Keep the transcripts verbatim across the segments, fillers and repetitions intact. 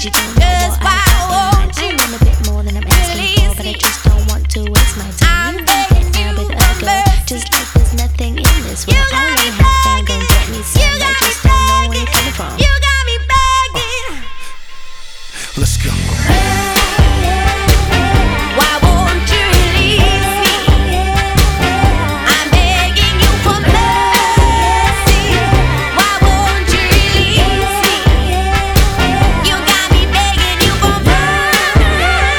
Cause you don't know what I got in mind. I want a bit more than I'm asking for, but I just don't want to waste my time. You think that I'll be the other girl, just like there's nothing in this world. I wanna have fun, gon' get me some. I just don't know where you're coming from. You got me begging. Let's go. Why won't you leave me? I'm begging you for mercy. Why won't you leave me? You got me begging you for mercy.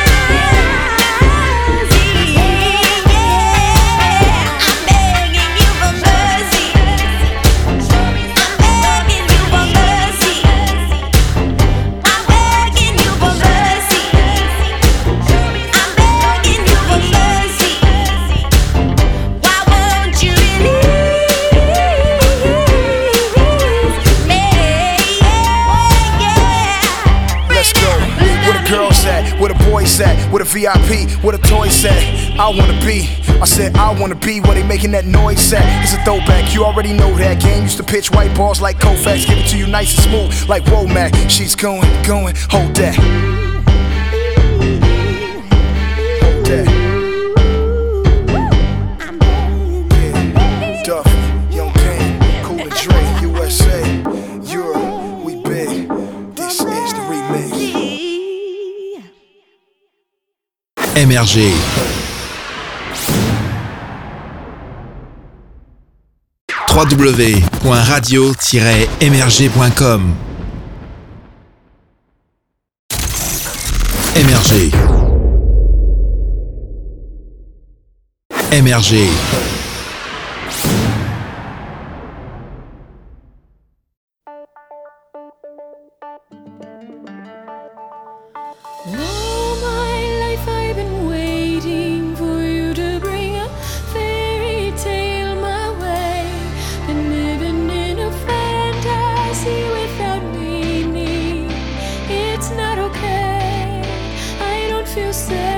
Yeah, I'm begging you for mercy. I'm begging you for mercy. I'm begging you for mercy. I'm begging you for mercy. Why won't you release me? Yeah. Let's go. Where the girls at? Where the boys at? Where the V I P? Where the toys at? I wanna be. I said I wanna be where they making that noise at. It's a throwback, you already know that. Game used to pitch white balls like Koufax. Give it to you nice and smooth like Womack. She's going, going, hold that. Hold that. Yeah. Duff, Young Game, Cool and Dre, U S A, Europe, we big. This is the remix. M R G. w w w point radio tiret m r g point com M R G. M R G. All my life I've been waiting for you to bring a fairy tale my way. Been living in a fantasy without meaning. It's not okay, I don't feel safe.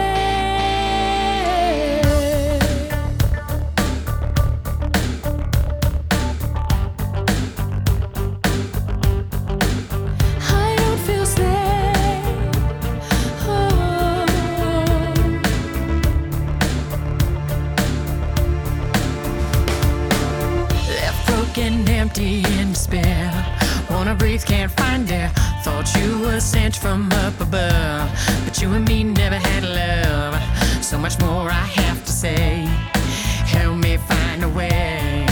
I don't feel safe. Oh. Left broken, empty, in despair. Wanna breathe, can't find air. Thought you were sent from up above, but you and me never had love. So much more I have to say. Help me find a way.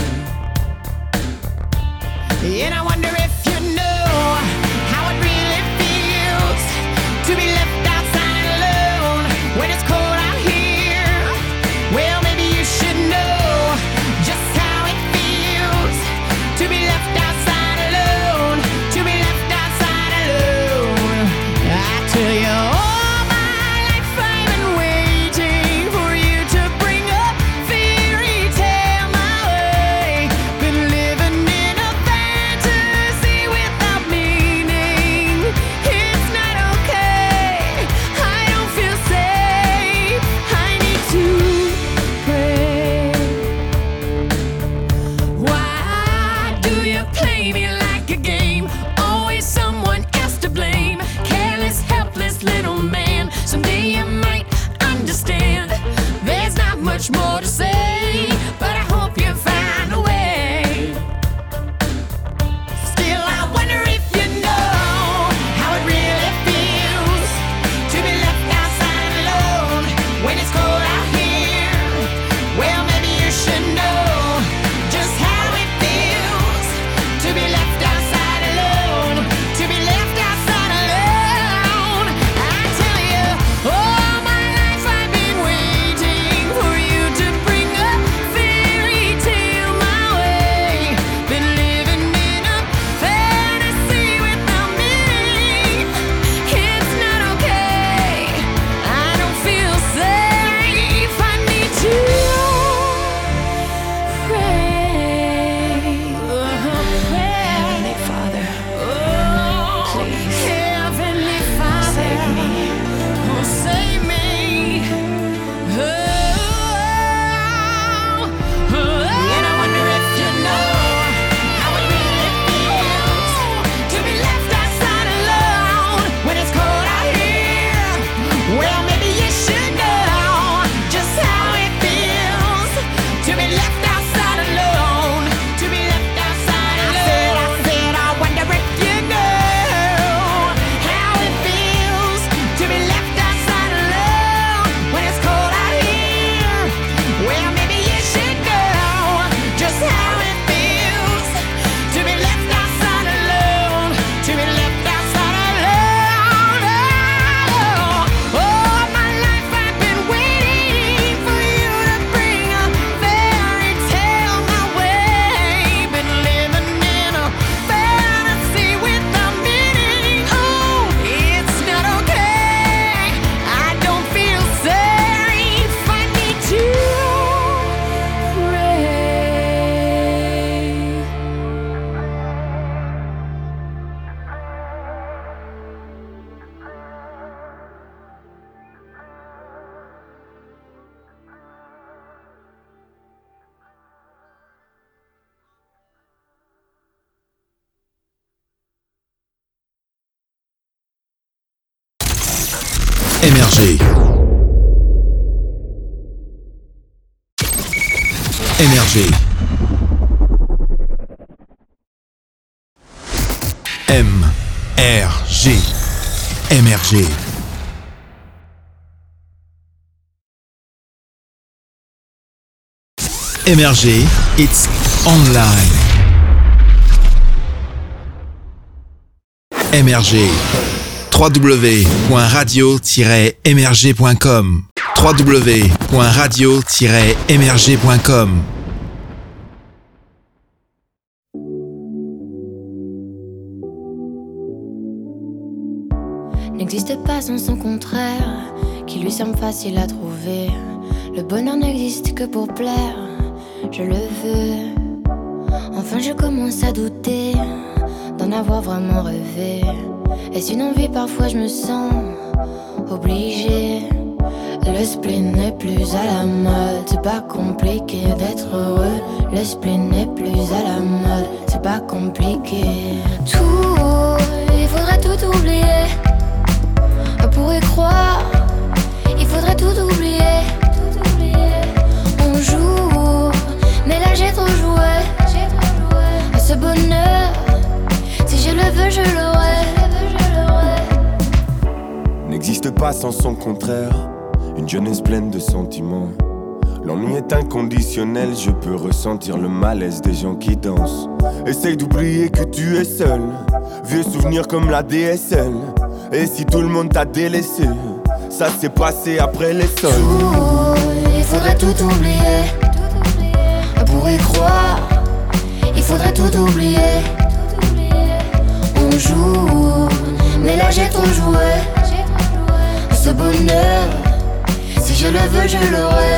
And I wonder if you know how it really feels to be left outside alone when it's cold out here. Well, maybe you should know just how it feels to be left outside alone, to be left outside alone. I tell you, all my life I've been waiting for you to bring a fairy tale my way. Been living in a fantasy without meaning. It's not okay, I don't feel safe. I need to pray. Why do you play me like a game? Always someone else to blame. Careless, helpless little man. Someday you might understand. There's not much more to say, but I hope you find a way. Still, I wonder if you know how it really feels to be left outside alone when it's cold out here. Well, maybe you should know just how it feels to be left outside alone, to be left outside alone. I tell you, all my life I've been waiting for you to bring G. M R G. M R G. M R G. M R G, it's online. M R G. w w w point radio tiret m r g point com w w w point radio tiret m r g point com. N'existe pas sans son contraire, qui lui semble facile à trouver. Le bonheur n'existe que pour plaire, je le veux. Enfin je commence à douter d'en avoir vraiment rêvé. Est-ce une envie? Parfois je me sens obligée. Le spleen n'est plus à la mode, c'est pas compliqué d'être heureux. Le spleen n'est plus à la mode, c'est pas compliqué. Tout, il faudrait tout oublier. On pourrait croire, il faudrait tout oublier. On joue, mais là j'ai trop joué. Ce bonheur, si je le veux, je l'aurai. N'existe pas sans son contraire, une jeunesse pleine de sentiments. L'ennui est inconditionnel, je peux ressentir le malaise des gens qui dansent. Essaye d'oublier que tu es seul, vieux souvenir comme la D S L. Et si tout le monde t'a délaissé, ça s'est passé après les sols. Tout, il faudrait tout oublier. Pour y croire, il faudrait tout oublier. On joue, mais là j'ai trop joué. Ce bonheur, si je le veux, je l'aurai.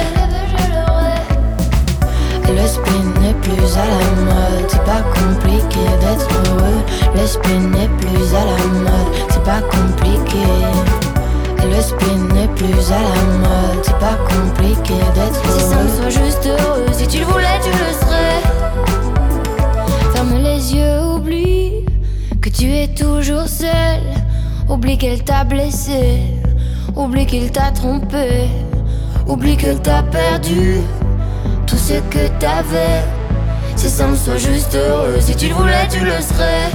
Le spleen n'est plus à la mode, c'est pas compliqué d'être heureux. Le spleen n'est plus à la mode, c'est pas compliqué. Le spleen n'est plus à la mode, c'est pas compliqué d'être heureux. Si simple, sois juste heureux, si tu le voulais, tu le serais. Ferme les yeux, oublie que tu es toujours seul. Oublie qu'elle t'a blessé, oublie qu'il t'a trompé, oublie qu'elle t'a perdu tout ce que t'avais. C'est simple, sois juste heureux, si tu le voulais, tu le serais.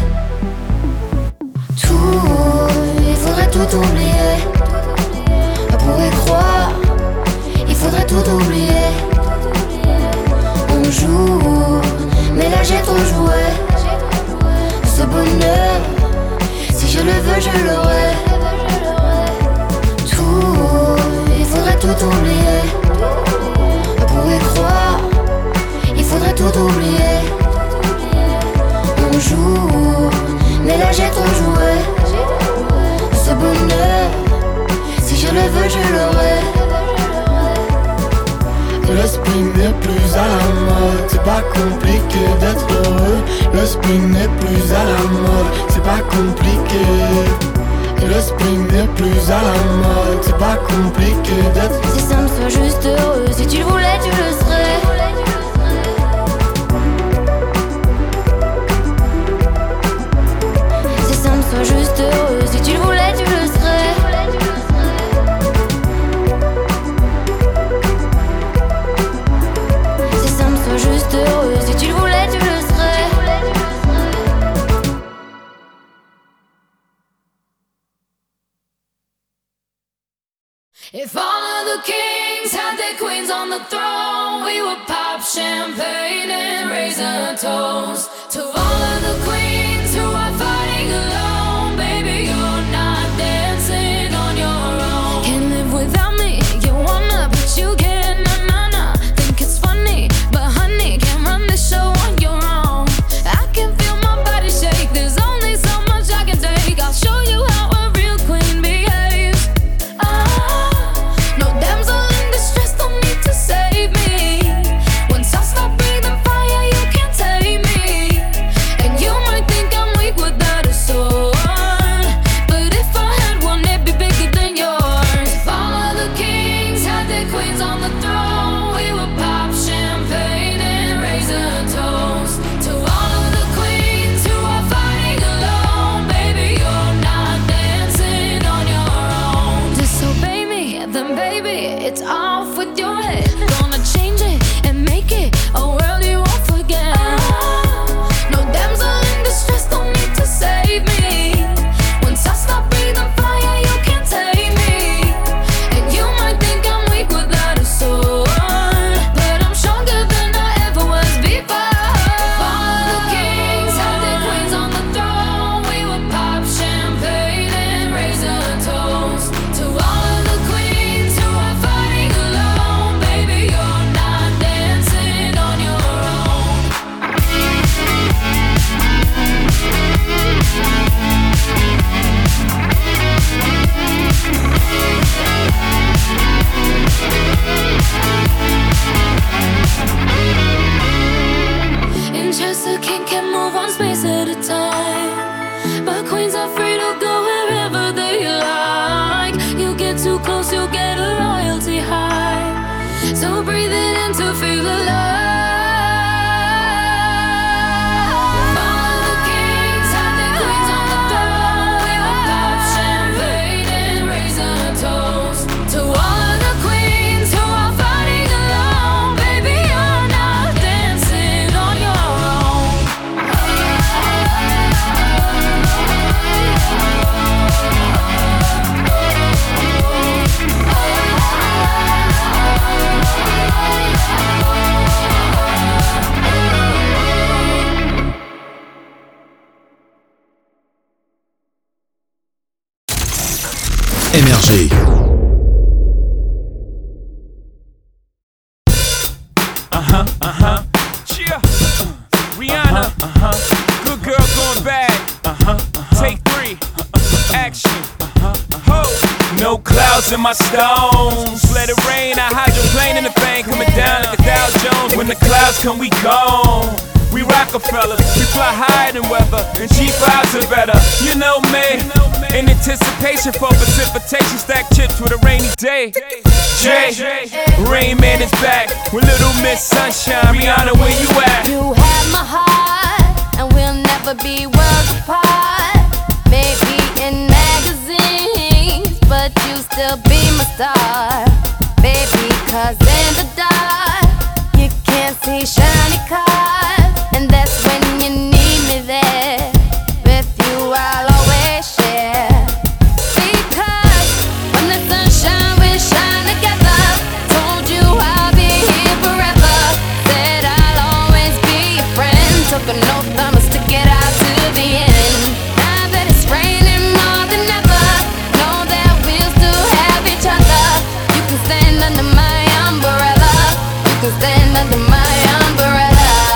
Tout, il faudrait tout oublier. Pour y croire, il faudrait tout oublier. On joue, mais là j'ai trop joué. Ce bonheur, si je le veux, je l'aurai. Tout, il faudrait tout oublier. Pour y croire, il faudrait tout oublier. On joue, mais là j'ai trop joué. Ce bonheur, si je le veux, je l'aurai. Le spleen n'est plus à la mode, c'est pas compliqué d'être heureux. Le spleen n'est plus à la mode, c'est pas compliqué. Le spleen n'est plus à la mode, c'est pas compliqué d'être. C'est simple, sois juste heureux, si tu le voulais, tu le serais. C'est simple, sois juste heureux, si tu le voulais, tu le serais. C'est simple, sois juste heureux, si tu le voulais, tu le serais. If all of the kings had their queens on the throne, we would pop champagne and raise a toast to all of the queens who are fighting alone. Baby, you're not dancing on your own. Can't live without me, you wanna, but you can't. Nah, nah, nah. Think it's funny, but honey, can't run the show on your own. I can feel my body shake, there's only so much I can take. I'll show you how a real queen behaves. Ah, no damsel in distress, don't need to save me. Once I stop breathing fire, you can't take me. And you might with your head. Gonna change it and make it a world you won't forget. No damsel in distress, don't need to save me. Once I stop breathing fire, you can't take me. And you might think I'm weak without a sword, but I'm stronger than I ever was before. All the kings had their queens on the throne. We would pop champagne and raise a toast to all of the queens who are fighting alone. Baby, you're not dancing on your own. In chess, a king can move one space at a time, but queens are free to go wherever they like. You get too close, you'll get a royalty high. So breathe it in to feel alive. All the kings had their queens on the throne. We would pop champagne and raise a toast to all of the queens who are fighting alone. Baby, you're not dancing on your own. Émergez. Uh-huh, uh-huh. Yeah. Rihanna. Uh-huh. Good girl going bad. Uh-huh, uh-huh. Take three. Uh-huh. Action. Uh-huh, uh-huh. Ho. No clouds in my stones. Let it rain. I hydroplane in the thing. Coming down like a Dow Jones. When the clouds come, we gone. We Rockefellers, we fly higher than weather, and G fives are better. You know me, in anticipation for precipitation, stack chips with a rainy day. Jay, Rain Man is back with Little Miss Sunshine. Rihanna, where you at? You have my heart, and we'll never be worlds apart. Maybe in magazines, but you still be my star. Baby, cause in the dark, you can't see shiny cars. And that's when you need me there. With you I'll always share. Because when the sunshine we shine together. Told you I'll be here forever. Said I'll always be your friend. Took an oath I'ma stick it out to the end. Now that it's raining more than ever, know that we'll still have each other. You can stand under my umbrella. You can stand under my umbrella.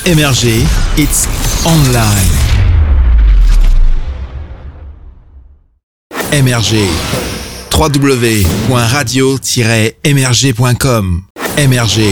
M R G, it's online. M R G, w w w point radio tiret m r g point com. M R G.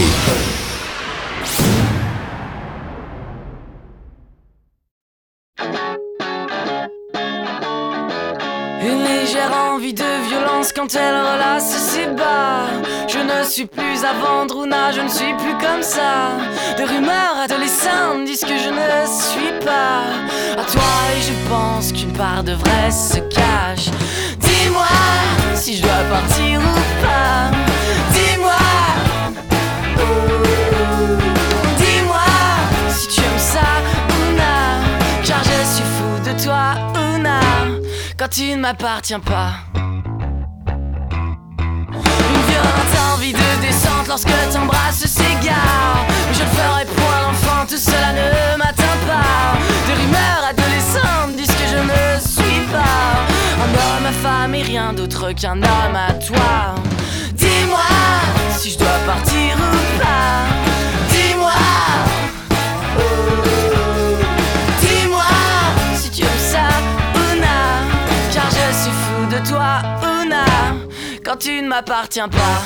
Une légère envie de violence quand elle relasse ses bas. Je ne suis plus à vendre, Ouna, je ne suis plus comme ça. De rumeurs adolescentes disent que je ne suis pas à toi, et je pense qu'une part de vrai se cache. Dis-moi si je dois partir ou pas. Dis-moi, dis-moi si tu aimes ça, Ouna, car je suis fou de toi, Ouna, quand tu ne m'appartiens pas. Une violente envie de descente lorsque t'embrasses s'égare. Mais je ne ferai point l'enfant, tout cela ne m'atteint pas. De rumeurs adolescentes disent que je ne suis pas un homme à femme et rien d'autre qu'un homme à toi. Dis-moi si je dois partir ou pas. Dis-moi, dis-moi si tu aimes ça, Ouna, car je suis fou de toi, Ouna, quand tu ne m'appartiens pas.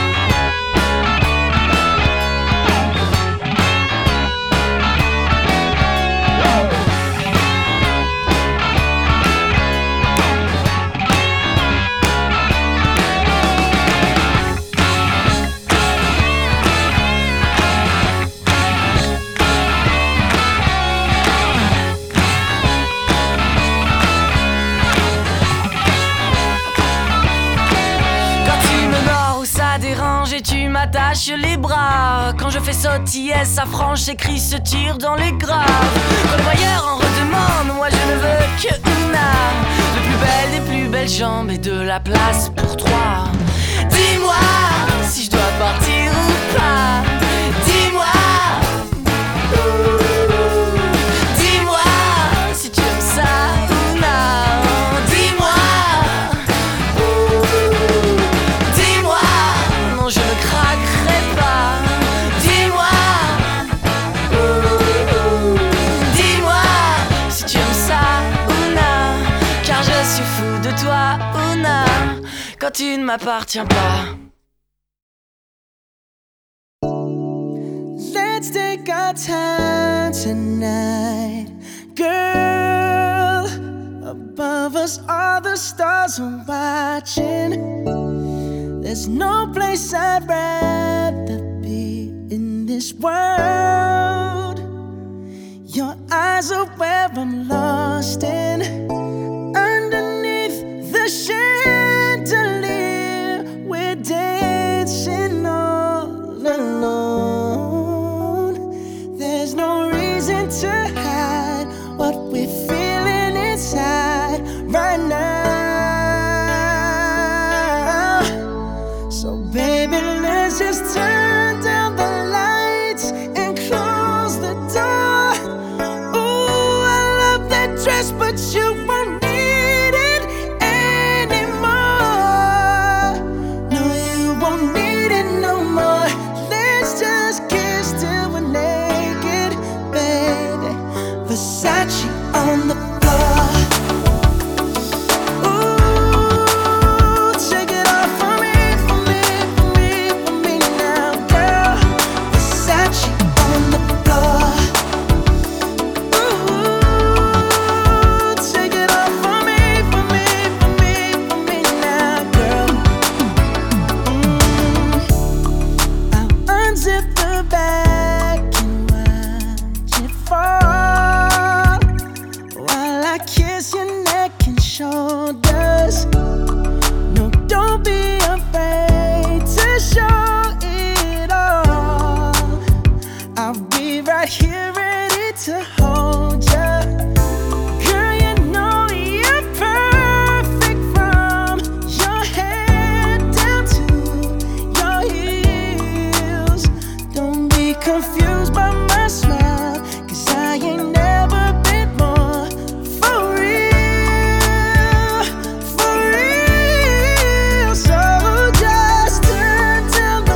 Et tu m'attaches les bras. Quand je fais sautiller sa franche, ses cris se tirent dans les graves. Quand le voyeur en redemande, moi je ne veux que Ouna, de plus belle des plus belles jambes et de la place pour trois. Dis-moi si je dois partir ou pas. Dis-moi, dis-moi si tu aimes ça, Ouna. Dis-moi, je ne craquerai pas. Dis-moi, dis-moi si tu aimes ça, Ouna, car je suis fou de toi, Ouna, quand tu ne m'appartiens pas. Let's take our time tonight, girl. Above us all the stars are watching. There's no place I'd rather be in this world. Your eyes are where I'm lost in. Underneath the chandelier, we're dancing all alone. There's no reason to hide what we're feeling inside right now. Baby, let's just turn down the lights and close the door. Ooh, I love that dress, but you won't need it anymore. No, you won't need it no more. Let's just kiss till we're naked, baby. Versace on the floor. Till the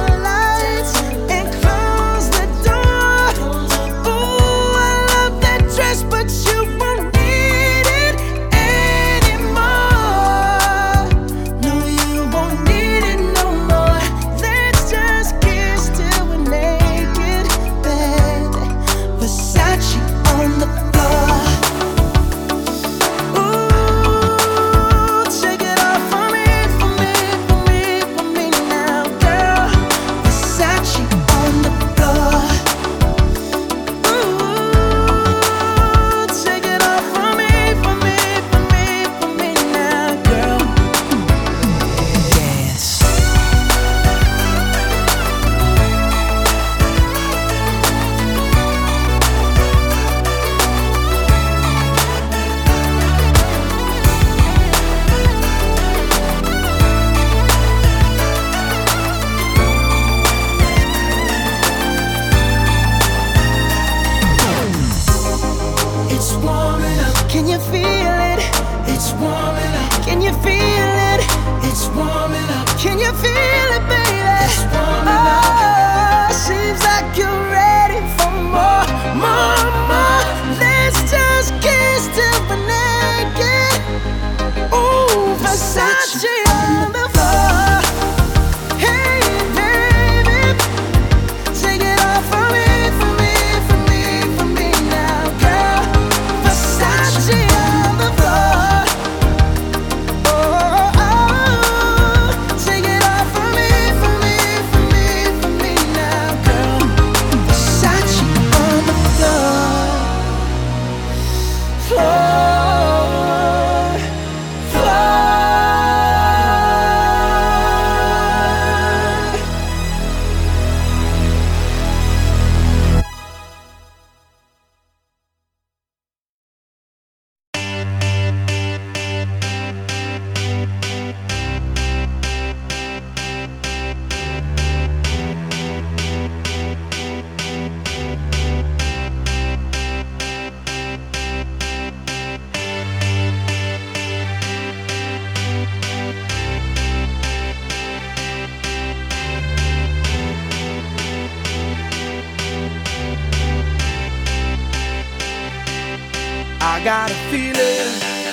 feel it? It's warming up. Can you feel it? It's warming up. Can you feel it, baby? It's warming oh, up. Seems like you're ready for more, more, more. Let's just kiss till we're naked. Ooh, Versace on the floor. Hey, baby, take it off for me, for me, for me, for me now, girl. Versace on the floor. Oh, oh, oh, take it off for me, for me, for me, for me now, girl. Versace on the floor, floor, floor. I got a feeling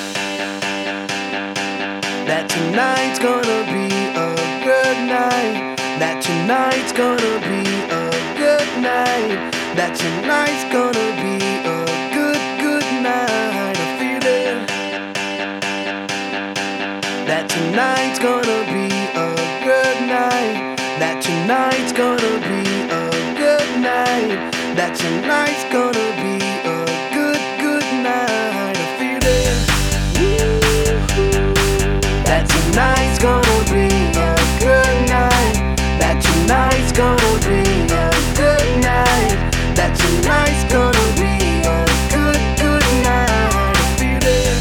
that tonight's gonna be a good night. That tonight's gonna be a good night. That tonight's gonna be a good, good night. A feeling that tonight's gonna be a good night. That tonight's gonna be a good night. That tonight's gonna be a good, good night. A feeling that tonight's gonna be a good night. That tonight's gonna be a good night. That tonight's gonna be a good, good night. A feeling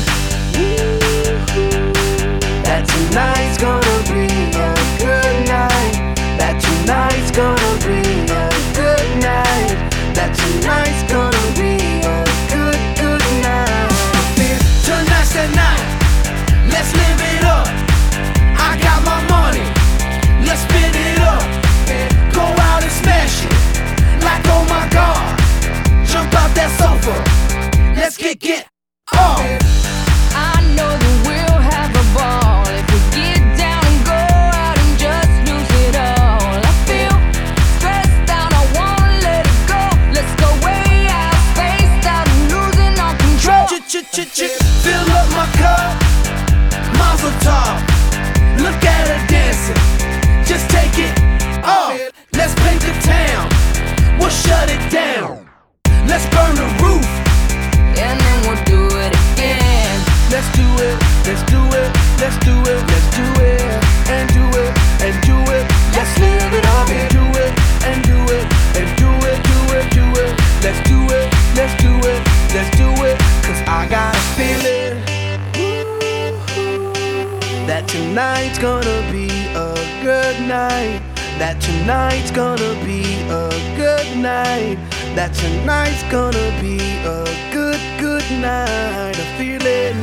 that tonight's gonna be a good night. That tonight's gonna be a good night. That tonight's gonna be a good, good night. Tonight's the night. Let's live it up. I got my money. Let's spin it up. Go out and smash it. Like oh my God. Jump out that sofa. Let's kick it off. I know that we'll have a ball if we get down and go out and just lose it all. I feel stressed out, I wanna let it go. Let's go way out, spaced out, and losing all control. Fill up my cup, Mazel tov. Look at her dancing, just take it off. Let's paint the town, we'll shut it down. Let's burn the roof, And then we'll do it again. let's do it, let's do it, let's do it, let's do it, and do it, and do it. Let's live it up and do it, and do it, and do it, do it, do it. Let's do it, let's do it, let's do it. Cause I got a feeling that tonight's gonna be a good night. That tonight's gonna be a good night. That tonight's gonna be a good, good night. A feeling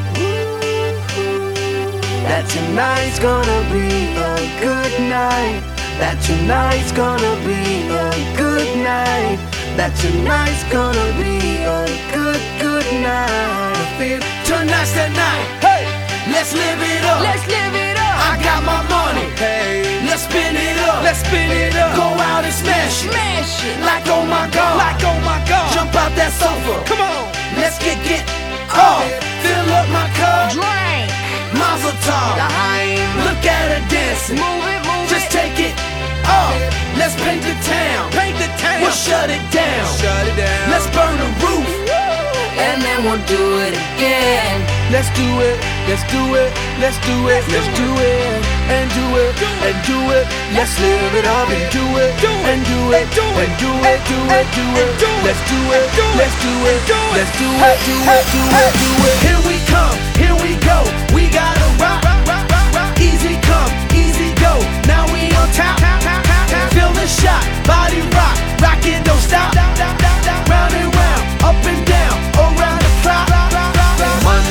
that tonight's gonna be a good night. That tonight's gonna be a good night. That tonight's gonna be a good, good night. I feel tonight's the night. Hey, let's live it up. Let's live it up. I got my money. Hey, let's spin it up. Let's spin it up. Go out and smash it. Smash it. Like oh my God. Like oh my God. Jump out that sofa. Come on. Let's kick it off. Fill up my cup. Drink. Mazel tov. Look at her dancing. Move it, move Just it. take it off. Let's paint the town. Paint the town. We'll shut it down. Shut it down. Let's burn the roof. And then we'll do it again. Let's do it. Let's do it. Let's do it. Let's do it. And do it. And do it. Let's live it up and do it. And do it. And do it. Do it. Do it. Let's do it. Let's do it. Let's do it. Do it. Do it. Do it. Here we come. Here we go. We gotta rock. Easy come. Easy go. Now we on top. Feel the shot. Body rock. Rock it. Don't stop. Round and round. Up and down. Around the clock.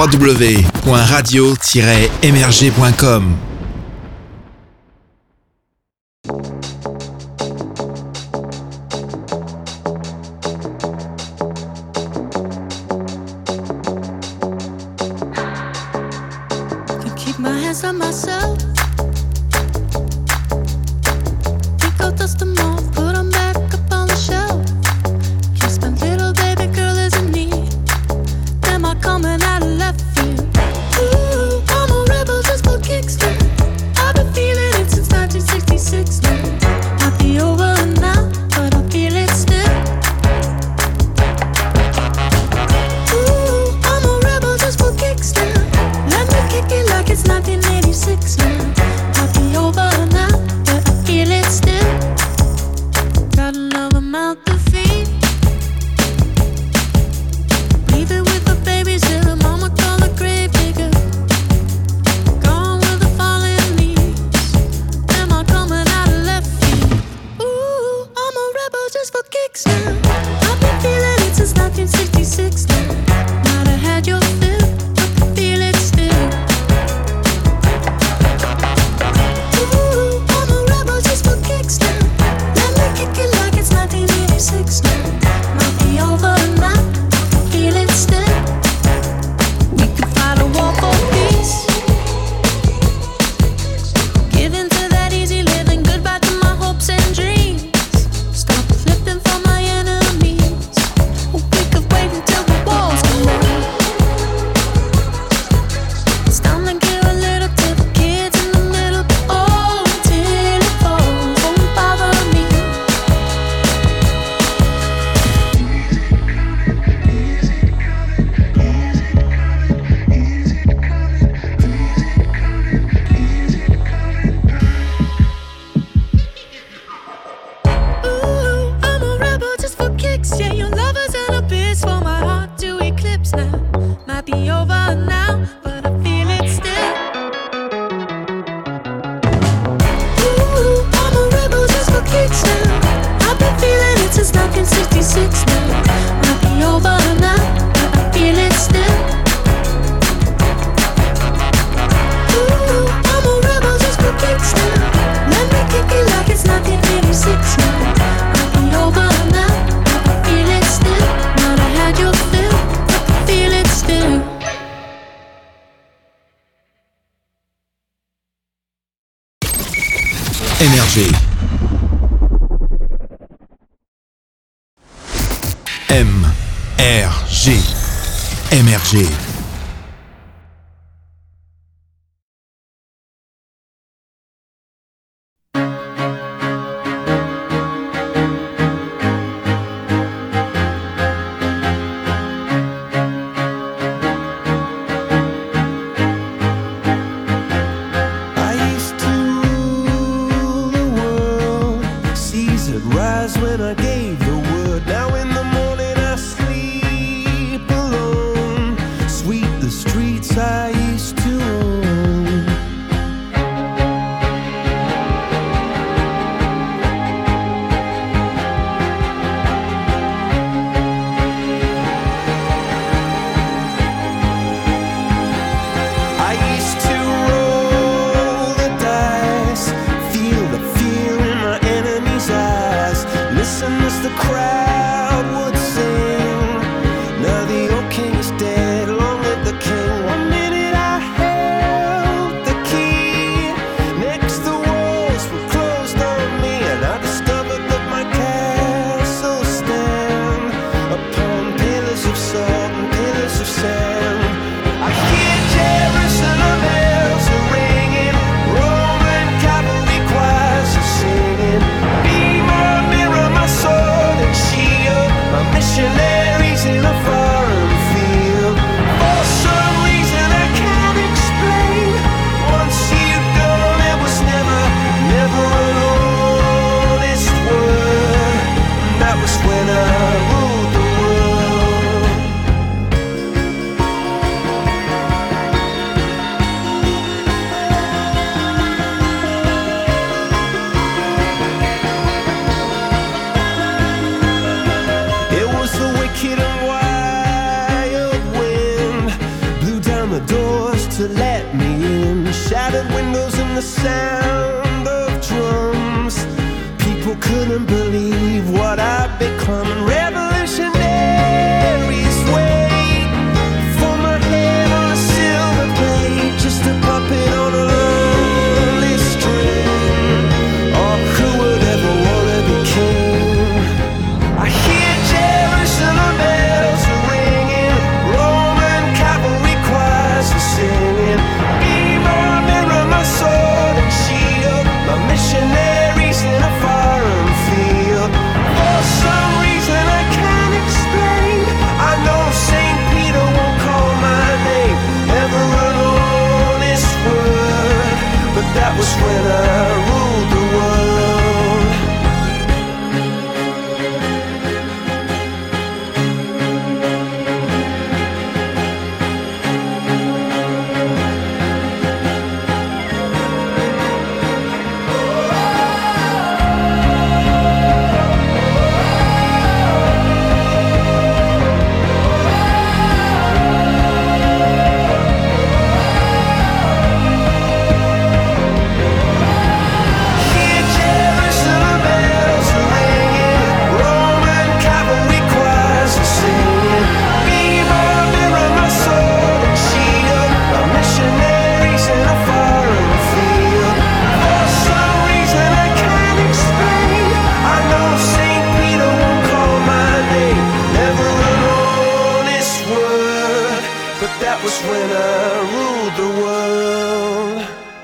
w w w point radio tiret m r g point com. My hands on myself. Pick out dust them off, put them back up on the shelf. Kiss my little baby girl is in need. Am I coming out of left field? Ooh, I'm a rebel just for kicks now. I've been feeling it since nineteen sixty-six now. Might be over now, but I feel it still. Ooh, I'm a rebel just for kicks now. Let me kick it like it's nineteen eighty-six now. Might be over now, but I feel it still. Got another mouth to feed. Leave it with the babies till the mama call the grave digger. Gone with the falling leaves. Am I coming out of left field? Ooh, I'm a rebel just for kicks now. I've been feeling it since nineteen sixty-six now. Might have had your fill, but I feel it still. Ooh, I'm a rebel just for kicks now. Let me kick it like it's nineteen eighty-six now. Might be over now, I feel it still. We could fight a war for peace. Give in to that easy living, goodbye to my hopes and dreams. Stop flipping for my enemies. We could wait until the walls come down. It's time to give a little to the kids in the middle. Oh, until it falls, won't bother me. Ooh, I'm a rebel just for kicks. Yeah, your lover's an abyss for my heart to eclipse now. Might be over now, but I feel it still. Ooh, I'm a rebel just for kicks now. I've been feeling it since nineteen sixty-six now. Might be over now, but I feel it still. Ooh, I'm a rebel just for kicks now. Let me kick it like it's nineteen eighty-six now. Might be over now, but I feel it still. Might have had your fill, but I feel it still. M R G. M R G. M R G. I used to rule the world. Seas would rise when I gave the word. Now in the morning I sleep alone. Sweep the streets I used to own. I used to roll the dice, feel the fear in my enemy's eyes. Listen as the crowd would sing. Now the old king is dead, long live the king. One minute I held the key. Next the walls were closed on me, and I discovered that my castle stand upon pillars of salt and pillars of sand. I hear Jerusalem bells are ringing, Roman cavalry choirs are singing. Be my mirror, my sword and shield, my missionaries in a foreign field. For some reason I can't explain, once you gone it was never, never an honest word. That was when I ruled the world. It was the wicked and doors to let me in, shattered windows and the sound of drums. People couldn't believe what I'd become. Revolutionaries wait for my head on a silver plate, just a puppet on a lonely string. Oh, who would ever wanna be king? I hear Jerusalem bells are ringing, Roman cavalry choirs are singing. Be my mirror, my sword and shield, my missionaries in a foreign field. For some reason I can't explain, I know Saint Peter won't call my name, ever an honest word, but that was when I ruled the world. Hear Jerusalem bells are ringing, Roman cavalry choirs are singing. Be my mirror, my sword and shield, my missionaries in a foreign field. For some reason I can't explain, I know Saint Peter won't call my name, never an honest word, but that was when I ruled the world.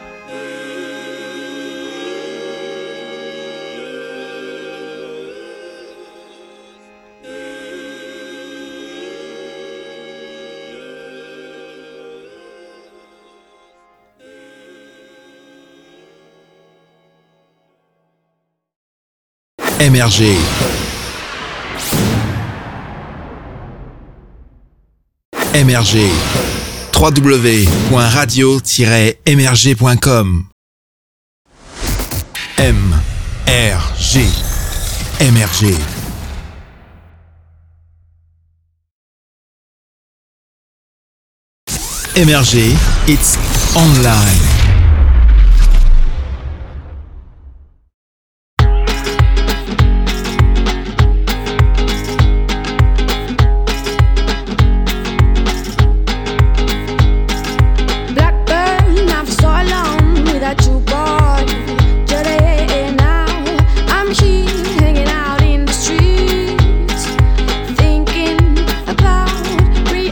M R G. M R G. w w w point radio tiret m r g point com. M R G. M R G. M R G, it's online.